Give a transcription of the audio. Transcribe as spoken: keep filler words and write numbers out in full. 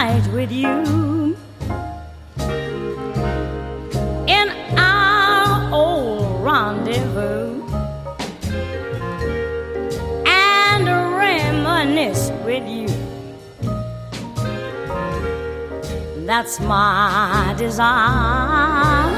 night with you in our old rendezvous and reminisce with you. That's my desire.